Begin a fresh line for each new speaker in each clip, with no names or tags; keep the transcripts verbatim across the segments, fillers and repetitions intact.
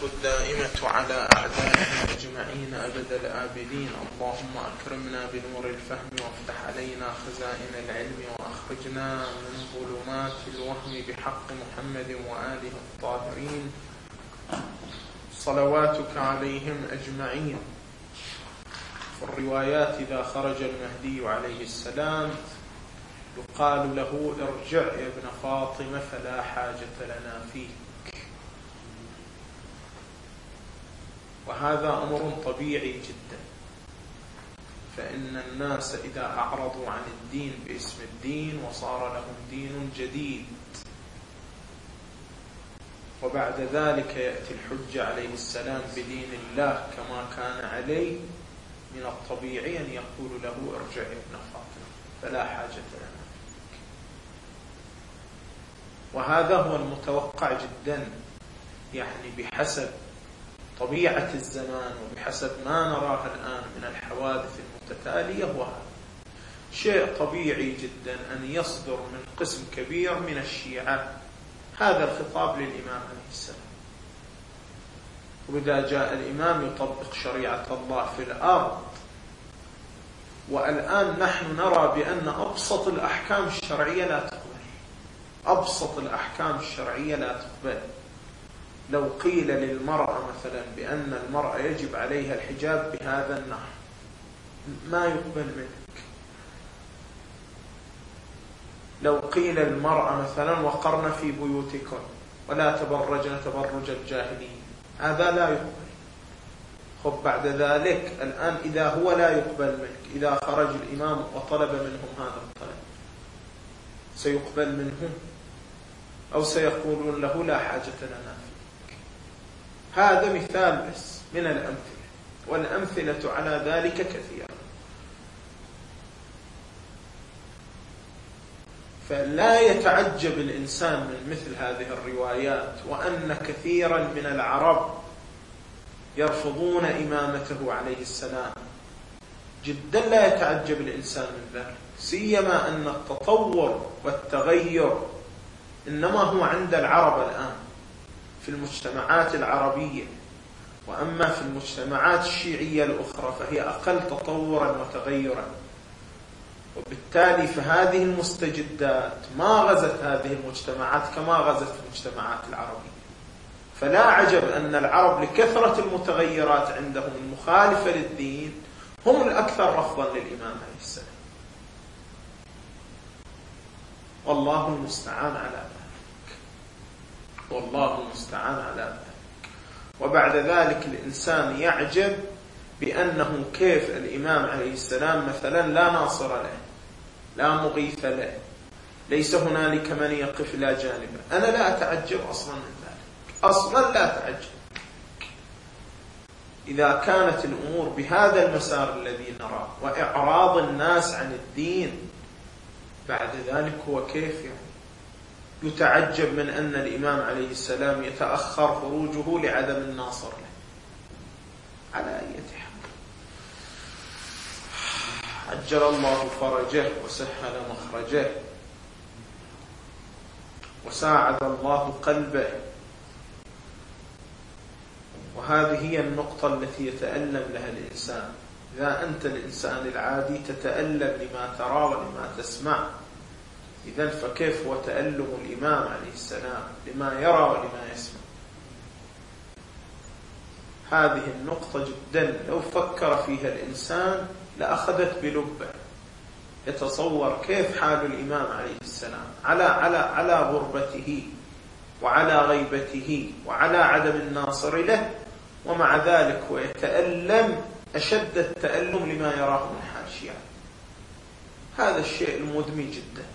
الدائمة على أعدائهم أجمعين أبد الآبدين. اللهم أكرمنا بنور الفهم وافتح علينا خزائن العلم وأخرجنا من ظلمات الوهم بحق محمد وآله الطاهرين صلواتك عليهم أجمعين. في الروايات إذا خرج المهدي عليه السلام يقال له ارجع يا ابن فاطمة فلا حاجة لنا فيك. وهذا أمر طبيعي جدا، فإن الناس إذا أعرضوا عن الدين باسم الدين وصار لهم دين جديد، وبعد ذلك يأتي الحج عليه السلام بدين الله كما كان عليه، من الطبيعي أن يقول له ارجع يا ابن فاطمة فلا حاجة لنا. وهذا هو المتوقع جدا، يعني بحسب طبيعة الزمان وبحسب ما نراه الآن من الحوادث المتتالية، وهذا شيء طبيعي جدا أن يصدر من قسم كبير من الشيعة هذا الخطاب للإمام عليه السلام. وإذا جاء الإمام يطبق شريعة الله في الأرض، والآن نحن نرى بأن أبسط الأحكام الشرعية لا تقبل، أبسط الأحكام الشرعية لا تقبل. لو قيل للمرأة مثلا بأن المرأة يجب عليها الحجاب بهذا النحو ما يقبل منك. لو قيل المرأة مثلا وقرن في بيوتكم ولا تبرجن تبرج الجاهلين، هذا لا يقبل. خب بعد ذلك الآن إذا هو لا يقبل منك، إذا خرج الإمام وطلب منهم هذا الطلب، سيقبل منهم أو سيقولون له لا حاجة لنا فيك؟ هذا مثال بس من الأمثلة، والأمثلة على ذلك كثيرة. فلا يتعجب الإنسان من مثل هذه الروايات، وأن كثيرا من العرب يرفضون إمامته عليه السلام. جدا لا يتعجب الإنسان من ذلك، سيما أن التطور والتغير إنما هو عند العرب الآن في المجتمعات العربية، وأما في المجتمعات الشيعية الأخرى فهي أقل تطورا وتغيرا. وبالتالي فهذه المستجدات ما غزت هذه المجتمعات كما غزت المجتمعات العربية. فلا عجب أن العرب لكثرة المتغيرات عندهم المخالفة للدين هم الأكثر رفضا للإمام عليه السلام. والله المستعان على ذلك، والله المستعان على ذلك. وبعد ذلك الإنسان يعجب بأنه كيف الإمام عليه السلام مثلا لا ناصر له، لا مغيث له، ليس هنالك من يقف إلى جانبه. أنا لا أتعجب أصلا من ذلك، أصلا لا أتعجب. إذا كانت الأمور بهذا المسار الذي نراه وإعراض الناس عن الدين، بعد ذلك هو كيف يعني يتعجب من أن الإمام عليه السلام يتأخر خروجه لعدم الناصر له؟ على أي حال عجل الله فرجه وسهل مخرجه وساعد الله قلبه. وهذه هي النقطة التي يتألم لها الإنسان. إذا أنت الإنسان العادي تتألم لما ترى ولما تسمع، إذن فكيف هو تألم الإمام عليه السلام لما يرى ولما يسمع؟ هذه النقطة جدا لو فكر فيها الإنسان لأخذت بلبه. يتصور كيف حال الإمام عليه السلام على على على غربته وعلى غيبته وعلى عدم الناصر له، ومع ذلك هو يتألم أشد التألم لما يراه من حال الشيعة. هذا الشيء المدمي جدا.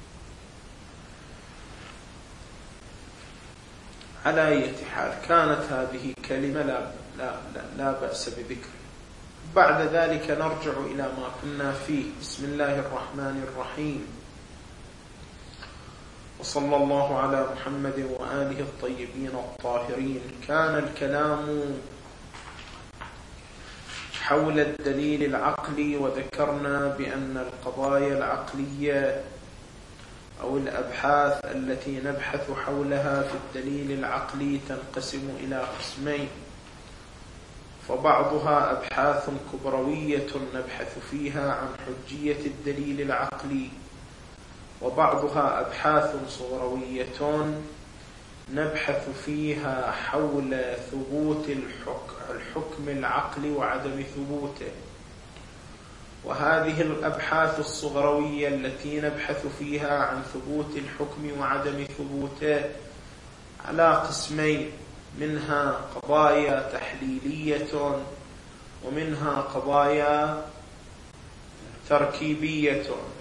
على أي حال كانت هذه كلمة لا, لا, لا, لا بأس بذكر. بعد ذلك نرجع إلى ما كنا فيه. بسم الله الرحمن الرحيم، وصلى الله على محمد وآله الطيبين الطاهرين. كان الكلام حول الدليل العقلي، وذكرنا بأن القضايا العقلية أو الأبحاث التي نبحث حولها في الدليل العقلي تنقسم إلى قسمين، فبعضها أبحاث كبروية نبحث فيها عن حجية الدليل العقلي، وبعضها أبحاث صغروية نبحث فيها حول ثبوت الحكم العقلي وعدم ثبوته. وهذه الأبحاث الصغروية التي نبحث فيها عن ثبوت الحكم وعدم ثبوته على قسمين، منها قضايا تحليلية ومنها قضايا تركيبية.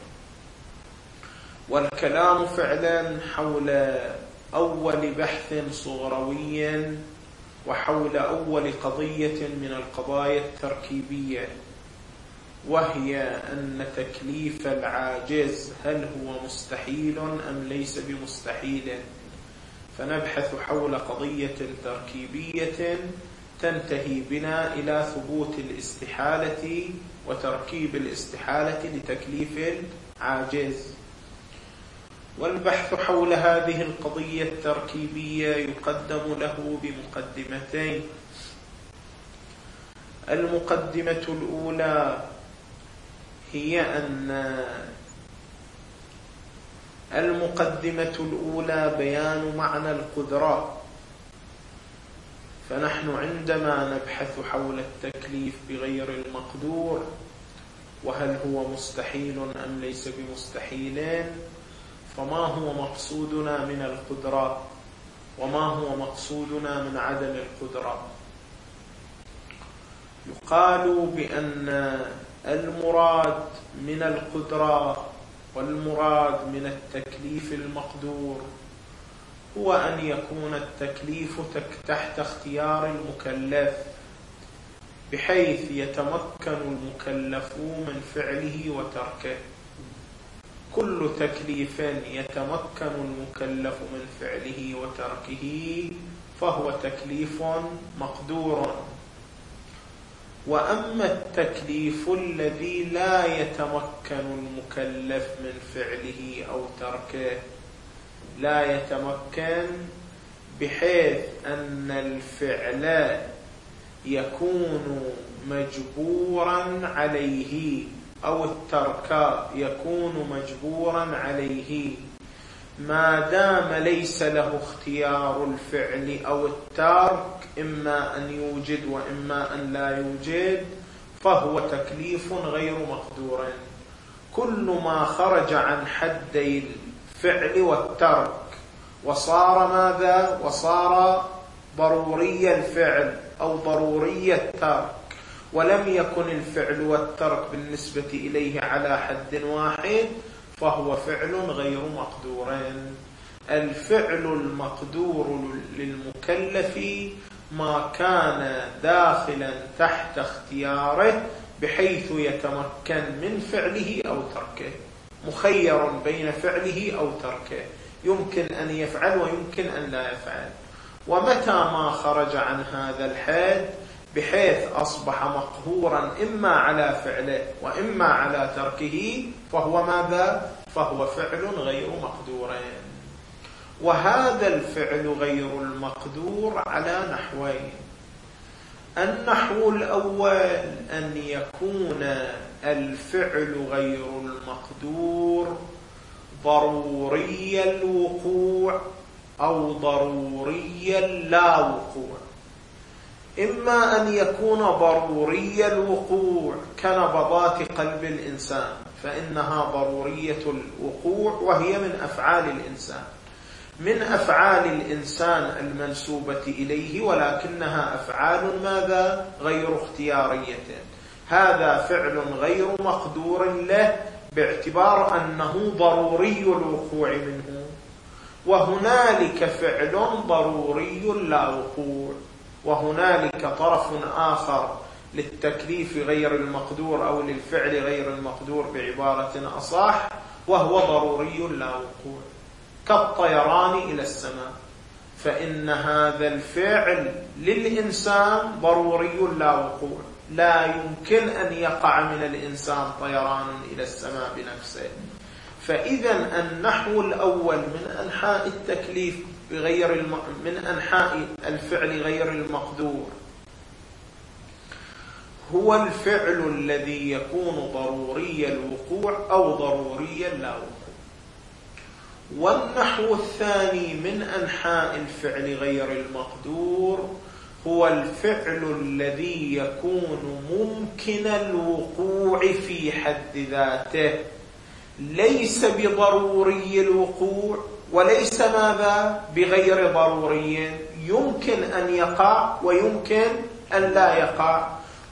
والكلام فعلا حول أول بحث صغروي وحول أول قضية من القضايا التركيبية، وهي أن تكليف العاجز هل هو مستحيل أم ليس بمستحيل. فنبحث حول قضية تركيبية تنتهي بنا إلى ثبوت الاستحالة وتركيب الاستحالة لتكليف العاجز. والبحث حول هذه القضية التركيبية يقدم له بمقدمتين. المقدمة الأولى هي أن المقدمة الأولى بيان معنى القدرة. فنحن عندما نبحث حول التكليف بغير المقدور وهل هو مستحيل أم ليس بمستحيل، فما هو مقصودنا من القدرة وما هو مقصودنا من عدم القدرة؟ يقال بأن المراد من القدرة والمراد من التكليف المقدور هو أن يكون التكليف تحت اختيار المكلف، بحيث يتمكن المكلف من فعله وتركه. كل تكليف يتمكن المكلف من فعله وتركه فهو تكليف مقدور. وأما التكليف الذي لا يتمكن المكلف من فعله أو تركه، لا يتمكن بحيث أن الفعل يكون مجبورا عليه أو الترك يكون مجبورا عليه، ما دام ليس له اختيار الفعل أو الترك، إما أن يوجد وإما أن لا يوجد، فهو تكليف غير مقدور. كل ما خرج عن حدي الفعل والترك وصار ماذا؟ وصار ضروري الفعل أو ضروري الترك، ولم يكن الفعل والترك بالنسبة إليه على حد واحد، فهو فعل غير مقدور. الفعل المقدور للمكلف ما كان داخلا تحت اختياره بحيث يتمكن من فعله أو تركه، مخير بين فعله أو تركه، يمكن أن يفعل ويمكن أن لا يفعل. ومتى ما خرج عن هذا الحد بحيث أصبح مقهورا إما على فعله وإما على تركه، فهو ماذا؟ فهو فعل غير مقدور. وهذا الفعل غير المقدور على نحوين. النحو الأول أن يكون الفعل غير المقدور ضروري الوقوع أو ضروري اللا وقوع. إما أن يكون ضروري الوقوع كنبضات قلب الإنسان، فإنها ضرورية الوقوع وهي من أفعال الإنسان، من أفعال الإنسان المنسوبة إليه، ولكنها أفعال ماذا؟ غير اختيارية. هذا فعل غير مقدور له باعتبار أنه ضروري الوقوع منه. وهنالك فعل ضروري لا وقوع، وهنالك طرف آخر للتكليف غير المقدور أو للفعل غير المقدور بعبارة أصح، وهو ضروري لا وقوع، كالطيران إلى السماء، فإن هذا الفعل للإنسان ضروري لا وقوع، لا يمكن أن يقع من الإنسان طيران إلى السماء بنفسه. فإذا النحو الأول من أنحاء التكليف بغير الم... من أنحاء الفعل غير المقدور هو الفعل الذي يكون ضروري الوقوع أو ضروري لا وقوع. والنحو الثاني من أنحاء الفعل غير المقدور هو الفعل الذي يكون ممكن الوقوع في حد ذاته، ليس بضروري الوقوع وليس ماذا بغير ضروري، يمكن أن يقع ويمكن أن لا يقع،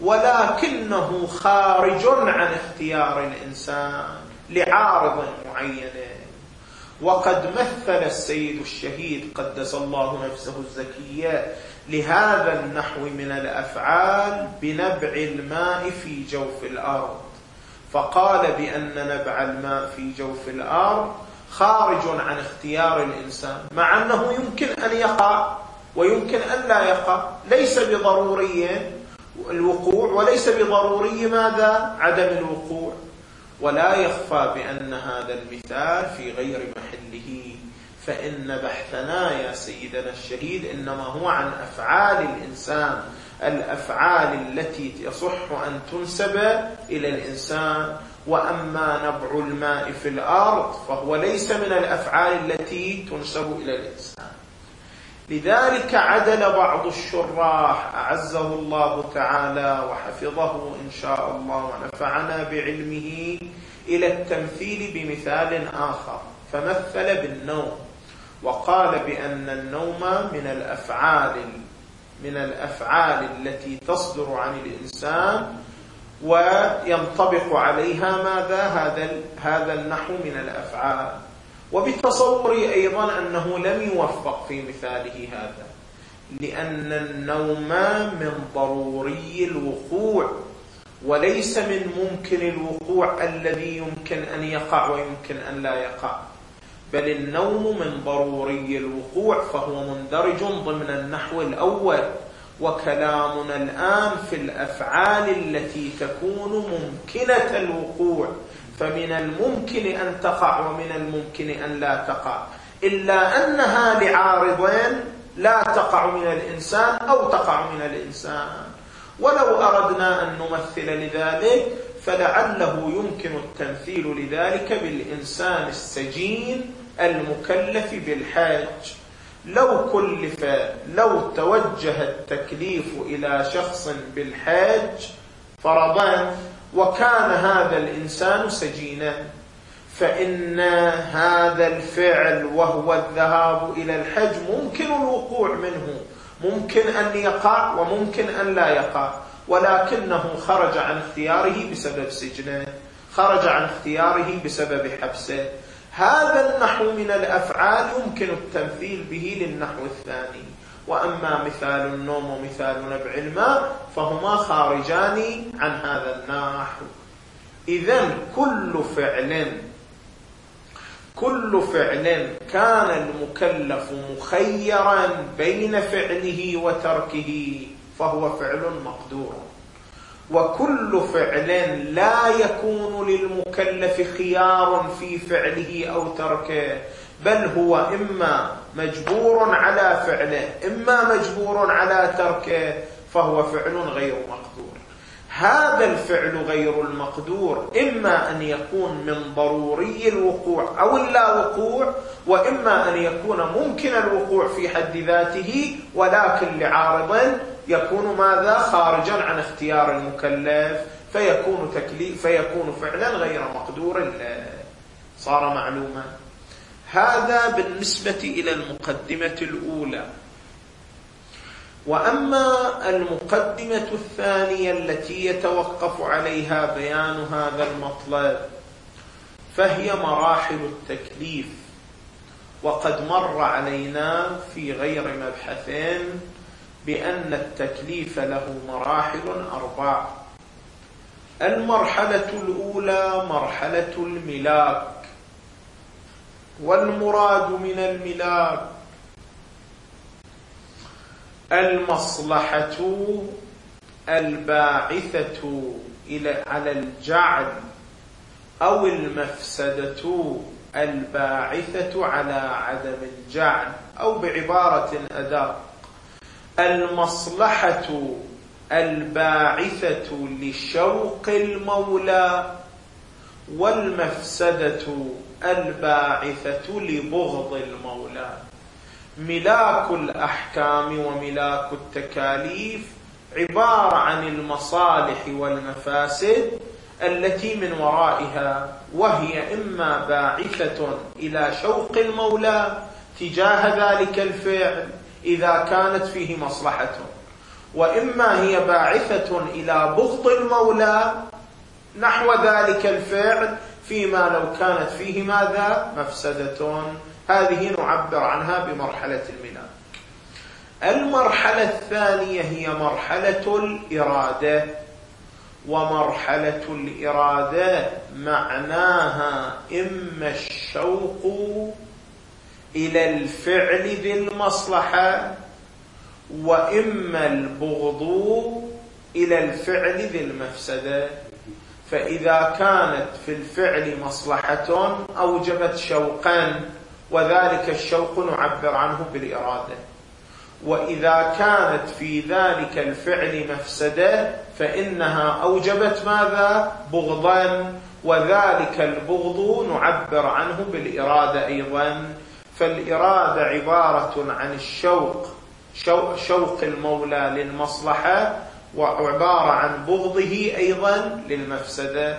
ولكنه خارج عن اختيار الإنسان لعارض معين. وقد مثل السيد الشهيد قدس الله نفسه الزكية لهذا النحو من الأفعال بنبع الماء في جوف الأرض، فقال بأن نبع الماء في جوف الأرض خارج عن اختيار الإنسان، مع أنه يمكن أن يقع ويمكن أن لا يقع، ليس بضروري الوقوع وليس بضروري ماذا؟ عدم الوقوع. ولا يخفى بأن هذا المثال في غير محله، فإن بحثنا يا سيدنا الشهيد إنما هو عن أفعال الإنسان، الأفعال التي يصح أن تنسب إلى الإنسان. وأما نبع الماء في الأرض فهو ليس من الأفعال التي تنسب إلى الإنسان. لذلك عدل بعض الشراح أعزه الله تعالى وحفظه إن شاء الله ونفعنا بعلمه إلى التمثيل بمثال آخر، فمثل بالنوم وقال بأن النوم من الأفعال من الأفعال التي تصدر عن الإنسان وينطبق عليها ماذا؟ هذا هذا النحو من الأفعال. وبتصوري أيضا أنه لم يوفق في مثاله هذا، لأن النوم من ضروري الوقوع وليس من ممكن الوقوع الذي يمكن أن يقع ويمكن أن لا يقع، بل النوم من ضروري الوقوع، فهو مندرج ضمن النحو الأول. وكلامنا الآن في الأفعال التي تكون ممكنة الوقوع، فمن الممكن أن تقع ومن الممكن أن لا تقع، إلا أنها لعارضين لا تقع من الإنسان أو تقع من الإنسان. ولو أردنا أن نمثل لذلك فلعله يمكن التمثيل لذلك بالإنسان السجين المكلف بالحج. لو كلف لو توجه التكليف إلى شخص بالحج فرضا وكان هذا الإنسان سجينا، فإن هذا الفعل وهو الذهاب إلى الحج ممكن الوقوع منه، ممكن أن يقع وممكن أن لا يقع، ولكنه خرج عن اختياره بسبب سجنه، خرج عن اختياره بسبب حبسه. هذا النحو من الأفعال يمكن التمثيل به للنحو الثاني. وأما مثال النوم ومثال نبع الماء فهما خارجان عن هذا النحو. إذن كل فعل كل فعل كان المكلف مخيرا بين فعله وتركه فهو فعل مقدور، وكل فعل لا يكون للمكلف خيار في فعله أو تركه، بل هو إما مجبور على فعله إما مجبور على تركه، فهو فعل غير مقدور. هذا الفعل غير المقدور إما أن يكون من ضروري الوقوع أو اللا وقوع، وإما أن يكون ممكن الوقوع في حد ذاته ولكن لعارض يكون ماذا؟ خارجا عن اختيار المكلف، فيكون تكليف فيكون فعلا غير مقدور له. صار معلوما. هذا بالنسبة إلى المقدمة الأولى. وأما المقدمة الثانية التي يتوقف عليها بيان هذا المطلب فهي مراحل التكليف. وقد مر علينا في غير مبحثين بأن التكليف له مراحل أربع. المرحلة الأولى مرحلة الملاك، والمراد من الملاك المصلحة الباعثة إلى على الجعل أو المفسدة الباعثة على عدم الجعل، أو بعبارة أدق: المصلحة الباعثة لشوق المولى والمفسدة الباعثة لبغض المولى. ملاك الأحكام وملاك التكاليف عبارة عن المصالح والمفاسد التي من ورائها، وهي إما باعثة إلى شوق المولى تجاه ذلك الفعل إذا كانت فيه مصلحة، وإما هي باعثة إلى بغض المولى نحو ذلك الفعل فيما لو كانت فيه ماذا؟ مفسدة. هذه نعبر عنها بمرحلة الملاك. المرحلة الثانية هي مرحلة الإرادة، ومرحلة الإرادة معناها إما الشوق إلى الفعل ذي المصلحة، وإما البغض إلى الفعل ذي المفسدة. فإذا كانت في الفعل مصلحة أوجبت شوقا، وذلك الشوق نعبر عنه بالإرادة. وإذا كانت في ذلك الفعل مفسدة فإنها أوجبت ماذا؟ بغضا، وذلك البغض نعبر عنه بالإرادة أيضا. فالإرادة عبارة عن الشوق، شوق المولى للمصلحة، وعبارة عن بغضه أيضا للمفسدة.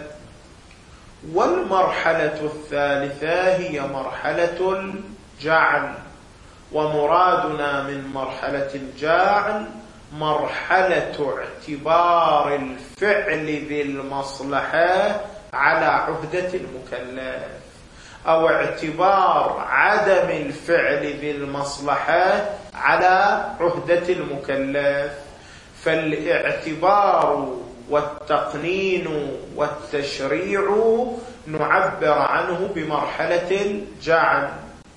والمرحلة الثالثة هي مرحلة الجعل، ومرادنا من مرحلة الجعل مرحلة اعتبار الفعل ذي المصلحة على عهدة المكلف، أو اعتبار عدم الفعل ذي المصلحة على عهدة المكلف. فالاعتبار والتقنين والتشريع نعبر عنه بمرحلة الجعل.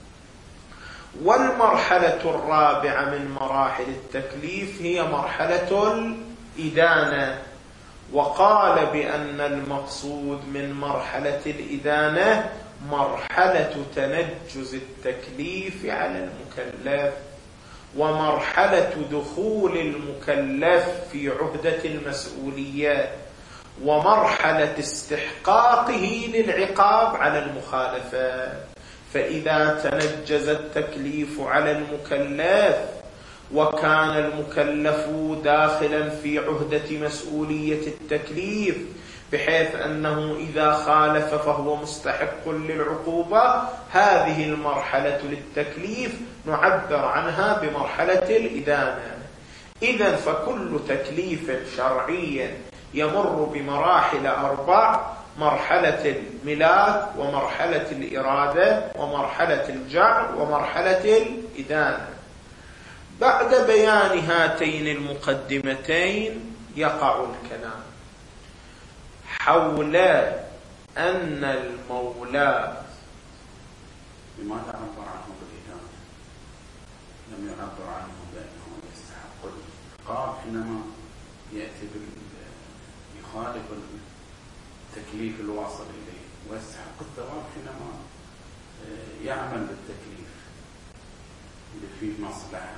والمرحلة الرابعة من مراحل التكليف هي مرحلة الإدانة، وقال بأن المقصود من مرحلة الإدانة مرحلة تنجز التكليف على المكلف، ومرحلة دخول المكلف في عهدة المسؤولية، ومرحلة استحقاقه للعقاب على المخالفة. فإذا تنجز التكليف على المكلف وكان المكلف داخلا في عهدة مسؤولية التكليف بحيث أنه إذا خالف فهو مستحق للعقوبة، هذه المرحلة للتكليف نعبر عنها بمرحلة الإدانة. إذن فكل تكليف شرعي يمر بمراحل أربع: مرحلة الملاك، ومرحلة الإرادة، ومرحلة الجعل، ومرحلة الإدانة. بعد بيان هاتين المقدمتين يقع الكلام حول أن المولى
لماذا عبر عنه بالإدانة؟ لم يعبر عنه بأنه يستحق العقاب حينما يأتي يخالف التكليف الواصل إليه، ويستحق الثواب حينما يعمل بالتكليف اللي فيه مصلحة.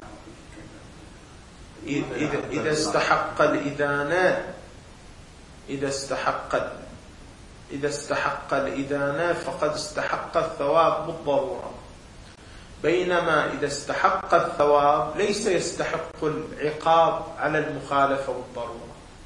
إذا إذا استحق الإدانة إذا استحق إذا استحق الإدانة فقد استحق الثواب بالضرورة، بينما إذا استحق الثواب ليس يستحق العقاب على المخالفة بالضرورة.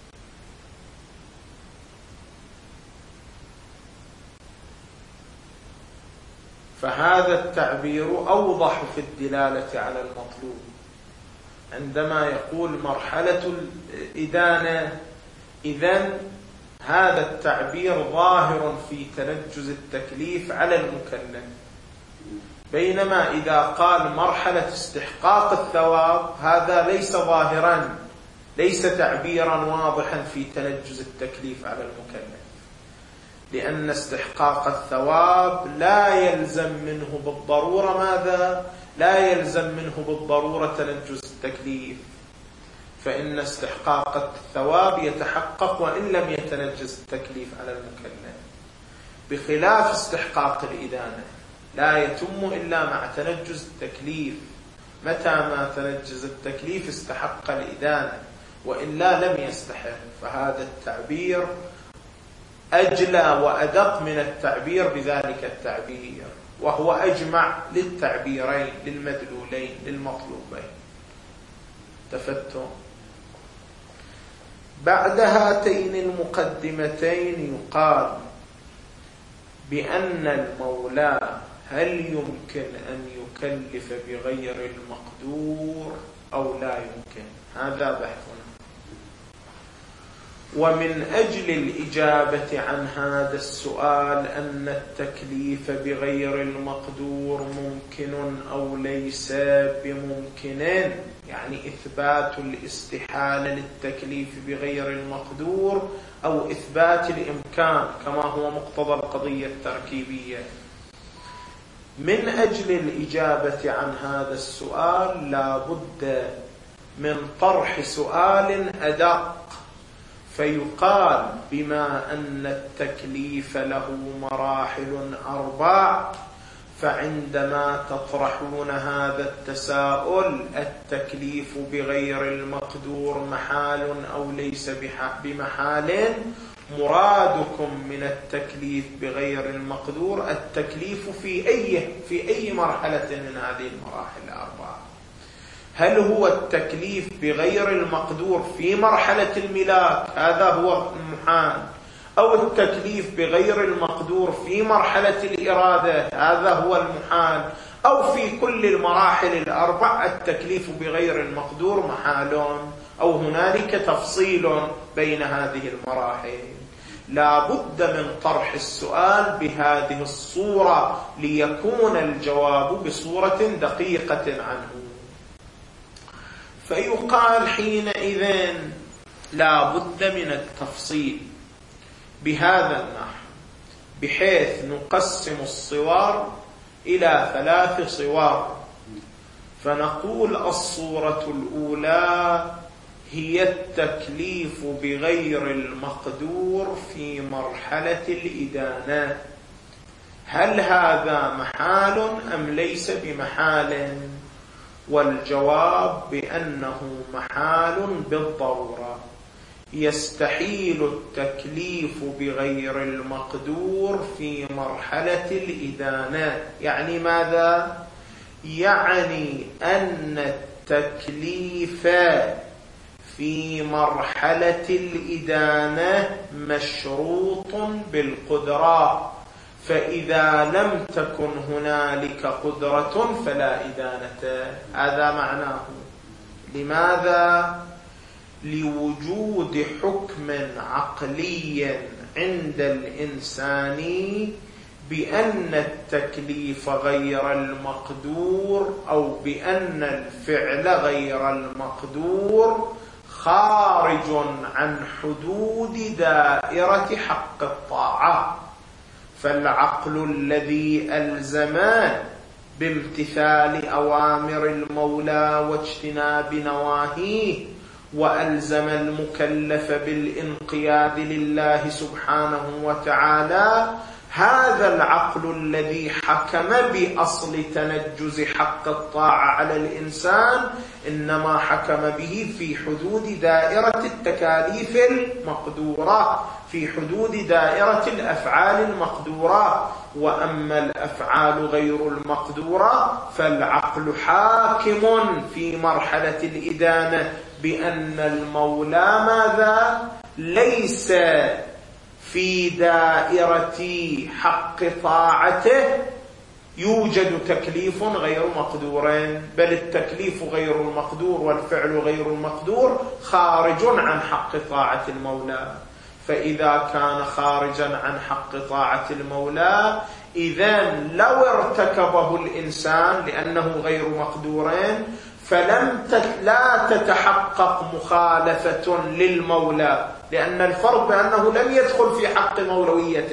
فهذا التعبير أوضح في الدلالة على المطلوب. عندما يقول مرحلة الإدانة، إذن هذا التعبير ظاهر في تنجز التكليف على المكلف، بينما إذا قال مرحلة استحقاق الثواب هذا ليس ظاهرا، ليس تعبيرا واضحا في تنجز التكليف على المكلف، لأن استحقاق الثواب لا يلزم منه بالضرورة ماذا؟ لا يلزم منه بالضرورة تنجز التكليف، فإن استحقاق الثواب يتحقق وإن لم يتنجز التكليف على المكلف. بخلاف استحقاق الإدانة، لا يتم إلا مع تنجز التكليف. متى ما تنجز التكليف استحق الإدانة، وإلا لم يستحق. فهذا التعبير أجلى وأدق من التعبير بذلك التعبير، وهو أجمع للتعبيرين، للمدلولين، للمطلوبين. تفتهم؟ بعد هاتين المقدمتين يقال بأن المولى هل يمكن أن يكلف بغير المقدور أو لا يمكن؟ هذا بحثنا. ومن أجل الإجابة عن هذا السؤال أن التكليف بغير المقدور ممكن أو ليس بممكن، يعني إثبات الاستحالة للتكليف بغير المقدور أو إثبات الإمكان كما هو مقتضى القضية التركيبية. من أجل الإجابة عن هذا السؤال لا بد من طرح سؤال أدق، فيقال بما أن التكليف له مراحل أربع، فعندما تطرحون هذا التساؤل التكليف بغير المقدور محال أو ليس بمحال، مرادكم من التكليف بغير المقدور التكليف في أي في أي مرحلة من هذه المراحل الأربعة. هل هو التكليف بغير المقدور في مرحلة الملاك، هذا هو المحال، أو التكليف بغير المقدور في مرحلة الإرادة، هذا هو المحال، أو في كل المراحل الأربع التكليف بغير المقدور محال، أو هنالك تفصيل بين هذه المراحل. لا بد من طرح السؤال بهذه الصورة ليكون الجواب بصورة دقيقة عنه. فيقال حينئذ لا بد من التفصيل بهذا النحو، بحيث نقسم الصور إلى ثلاث صور، فنقول الصورة الأولى هي التكليف بغير المقدور في مرحلة الإدانة. هل هذا محال أم ليس بمحال؟ والجواب بأنه محال بالضرورة. يستحيل التكليف بغير المقدور في مرحلة الإدانة. يعني ماذا؟ يعني أن التكليف في مرحلة الإدانة مشروط بالقدرة، فإذا لم تكن هنالك قدرة فلا إدانة. هذا معناه. لماذا؟ لوجود حكم عقلي عند الإنسان بأن التكليف غير المقدور أو بأن الفعل غير المقدور خارج عن حدود دائرة حق الطاعة. فالعقل الذي ألزم بامتثال أوامر المولى واجتناب نواهيه، وألزم المكلف بالانقياد لله سبحانه وتعالى، هذا العقل الذي حكم بأصل تنجز حق الطاعة على الإنسان إنما حكم به في حدود دائرة التكاليف المقدورة، في حدود دائرة الأفعال المقدورة. وأما الأفعال غير المقدورة فالعقل حاكم في مرحلة الإدانة بأن المولى ماذا؟ ليس في دائرة حق طاعته يوجد تكليف غير مقدور، بل التكليف غير المقدور والفعل غير المقدور خارج عن حق طاعة المولى. فإذا كان خارجا عن حق طاعة المولى، إذن لو ارتكبه الإنسان لأنه غير مقدور فلم لا تتحقق مخالفة للمولى، لأن الفرق بأنه لم يدخل في حق مولويته.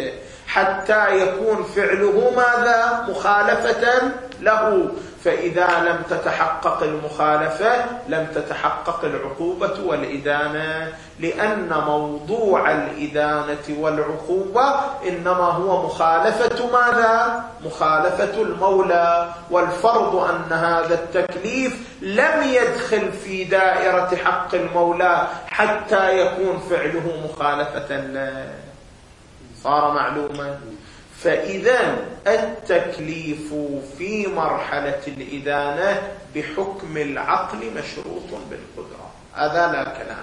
حتى يكون فعله ماذا؟ مخالفة له. فإذا لم تتحقق المخالفة لم تتحقق العقوبة والإدانة، لأن موضوع الإدانة والعقوبة إنما هو مخالفة ماذا؟ مخالفة المولى. والفرض أن هذا التكليف لم يدخل في دائرة حق المولى حتى يكون فعله مخالفة له. صار معلوما؟ فإذا التكليف في مرحلة الإدانة بحكم العقل مشروط بالقدرة، هذا لا كلام.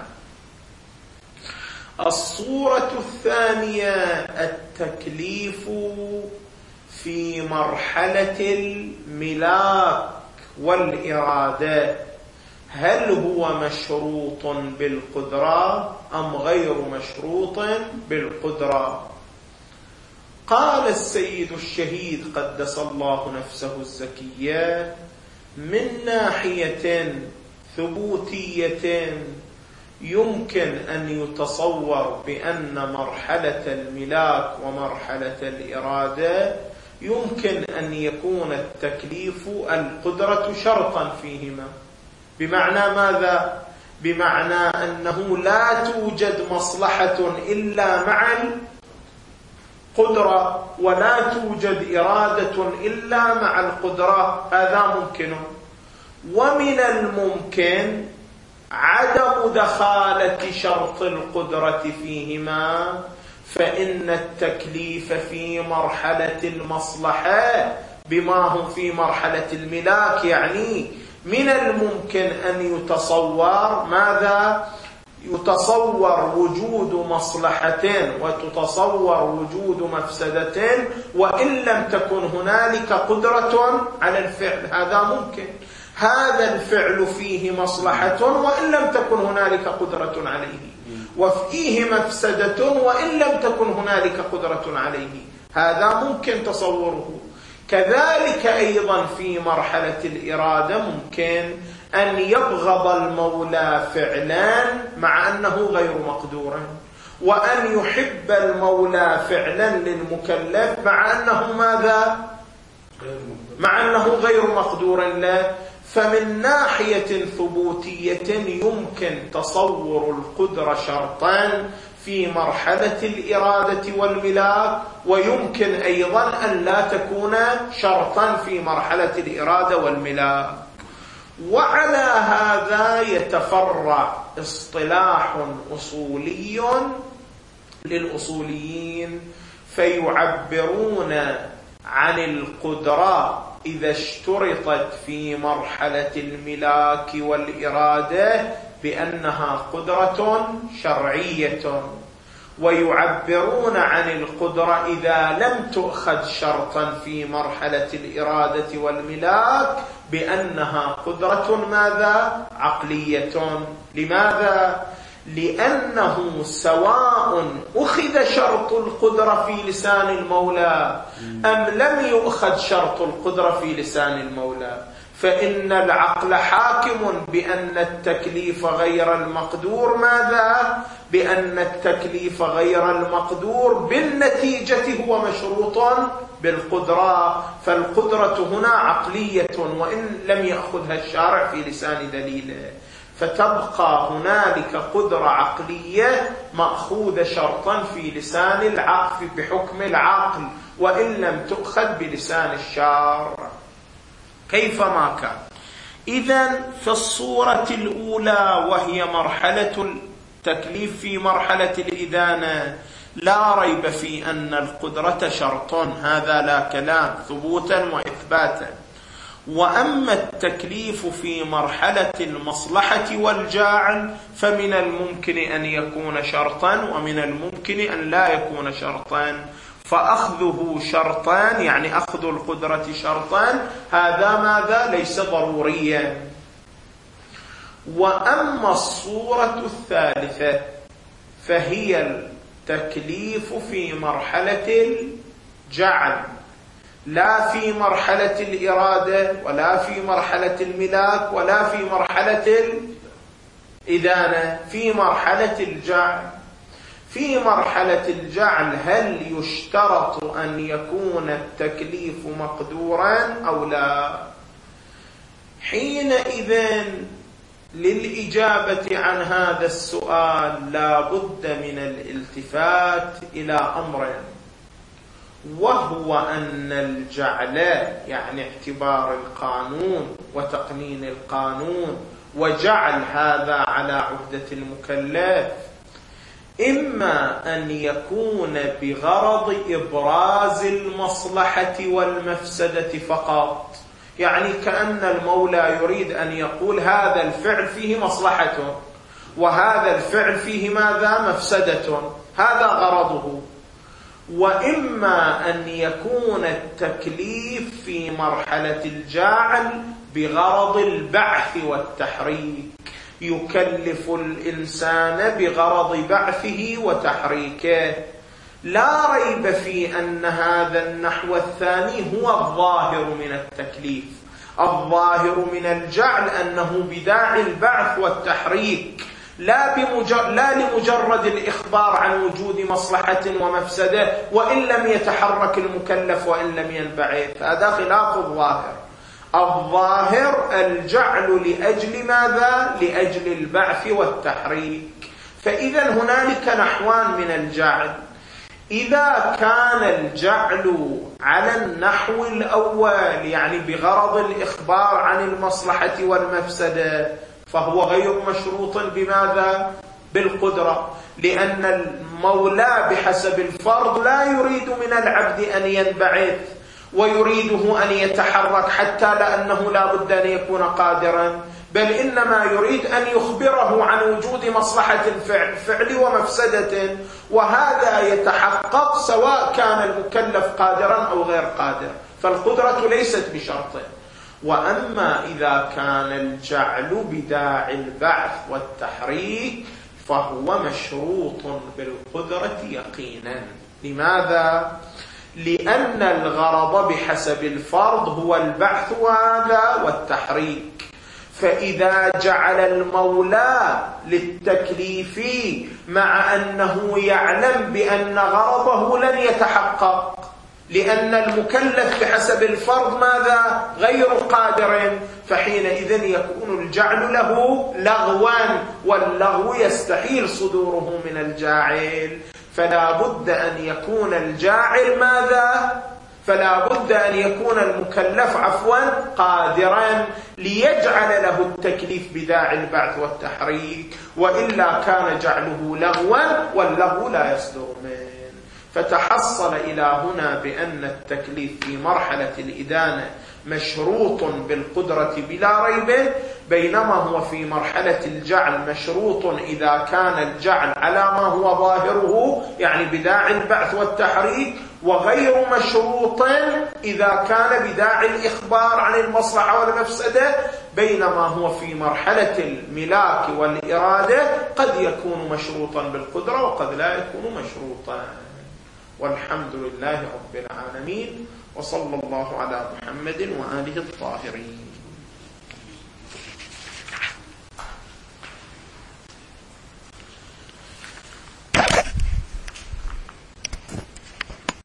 الصورة الثانية التكليف في مرحلة الملاك والإرادة، هل هو مشروط بالقدرة أم غير مشروط بالقدرة؟ قال السيد الشهيد قدس الله نفسه الزكية: من ناحية ثبوتية يمكن أن يتصور بأن مرحلة الملاك ومرحلة الإرادة يمكن أن يكون التكليف القدرة شرطا فيهما. بمعنى ماذا؟ بمعنى أنه لا توجد مصلحة إلا مع القدرة، ولا توجد إرادة إلا مع القدرة، هذا ممكن. ومن الممكن عدم دخالة شرط القدرة فيهما، فإن التكليف في مرحلة المصلحة بما هم في مرحلة الملاك، يعني من الممكن أن يتصور ماذا؟ يتصور وجود مصلحتين وتتصور وجود مفسدتين وإن لم تكن هنالك قدرة على الفعل، هذا ممكن. هذا الفعل فيه مصلحة وإن لم تكن هنالك قدرة عليه، وفيه مفسدة وإن لم تكن هنالك قدرة عليه، هذا ممكن تصوره. كذلك أيضا في مرحلة الإرادة ممكن أن يبغض المولى فعلا مع أنه غير مقدور، وأن يحب المولى فعلا للمكلف مع أنه ماذا؟ مع أنه غير مقدور له. فمن ناحية ثبوتية يمكن تصور القدرة شرطان في مرحلة الإرادة والملاك، ويمكن أيضا أن لا تكون شرطا في مرحلة الإرادة والملاك. وعلى هذا يتفرع اصطلاح أصولي للأصوليين فيعبرون عن القدرة إذا اشترطت في مرحلة الملاك والإرادة بأنها قدرة شرعية، ويعبرون عن القدرة إذا لم تؤخذ شرطا في مرحلة الإرادة والملاك بأنها قدرة ماذا؟ عقلية. لماذا؟ لأنه سواء أخذ شرط القدرة في لسان المولى أم لم يؤخذ شرط القدرة في لسان المولى، فإن العقل حاكم بأن التكليف غير المقدور ماذا؟ بأن التكليف غير المقدور بالنتيجة هو مشروط بالقدرة، فالقدرة هنا عقلية وإن لم يأخذها الشارع في لسان دليله، فتبقى هنالك قدرة عقلية مأخوذة شرطا في لسان العقل بحكم العقل وإن لم تؤخذ بلسان الشارع كيفما كان. إذن في الصورة الأولى وهي مرحلة التكليف في مرحلة الإدانة لا ريب في أن القدرة شرط، هذا لا كلام ثبوتا وإثباتا. وأما التكليف في مرحلة المصلحة والجاعل فمن الممكن أن يكون شرطا ومن الممكن أن لا يكون شرطا، فأخذه شرطان يعني أخذ القدرة شرطان هذا ماذا؟ ليس ضروريا. وأما الصورة الثالثة فهي التكليف في مرحلة الجعل، لا في مرحلة الإرادة ولا في مرحلة الملاك ولا في مرحلة الإدانة، في مرحلة الجعل. في مرحلة الجعل هل يشترط أن يكون التكليف مقدورا أو لا؟ حينئذ للإجابة عن هذا السؤال لا بد من الالتفات إلى أمر، وهو أن الجعل يعني اعتبار القانون وتقنين القانون وجعل هذا على عهدة المكلف إما أن يكون بغرض إبراز المصلحة والمفسدة فقط، يعني كأن المولى يريد أن يقول هذا الفعل فيه مصلحة وهذا الفعل فيه ماذا؟ مفسدة، هذا غرضه. وإما أن يكون التكليف في مرحلة الجعل بغرض البعث والتحريك، يكلف الإنسان بغرض بعثه وتحريكه. لا ريب في أن هذا النحو الثاني هو الظاهر من التكليف. الظاهر من الجعل أنه بداعي البعث والتحريك، لا, بمجرد لا لمجرد الإخبار عن وجود مصلحة ومفسدة وإن لم يتحرك المكلف وإن لم ينبعث، هذا خلاف الظاهر. الظاهر الجعل لأجل ماذا؟ لأجل البعث والتحريك. فإذا هنالك نحوان من الجعل. إذا كان الجعل على النحو الأول يعني بغرض الإخبار عن المصلحة والمفسدة فهو غير مشروط بماذا؟ بالقدرة، لأن المولى بحسب الفرض لا يريد من العبد أن ينبعث ويريده أن يتحرك حتى لأنه لا بد أن يكون قادرا، بل إنما يريد أن يخبره عن وجود مصلحة فعل, فعل ومفسدة، وهذا يتحقق سواء كان المكلف قادرا أو غير قادر، فالقدرة ليست بشرط. وأما إذا كان الجعل بداعي البعث والتحريك فهو مشروط بالقدرة يقينا. لماذا؟ لأن الغرض بحسب الفرض هو البعث وهذا والتحريك، فإذا جعل المولى للتكليف مع أنه يعلم بأن غرضه لن يتحقق لأن المكلف بحسب الفرض ماذا؟ غير قادر، فحينئذ يكون الجعل له لغوا، واللغو يستحيل صدوره من الجاعل، فلا بد أن يكون الجاعل ماذا؟ فلا بد أن يكون المكلف عفوا قادرا ليجعل له التكليف بداعي البعث والتحريك، وإلا كان جعله لغوا واللغو لا يصدر منه. فتحصل إلى هنا بأن التكليف في مرحلة الإدانة مشروط بالقدرة بلا ريب، بينما هو في مرحلة الجعل مشروط إذا كان الجعل على ما هو ظاهره يعني بداعي البعث والتحريك، وغير مشروط إذا كان بداعي الإخبار عن المصلحة والمفسدة، بينما هو في مرحلة الملاك والإرادة قد يكون مشروطا بالقدرة وقد لا يكون مشروطا. والحمد لله رب العالمين، وصلى الله على محمد وآله الطاهرين.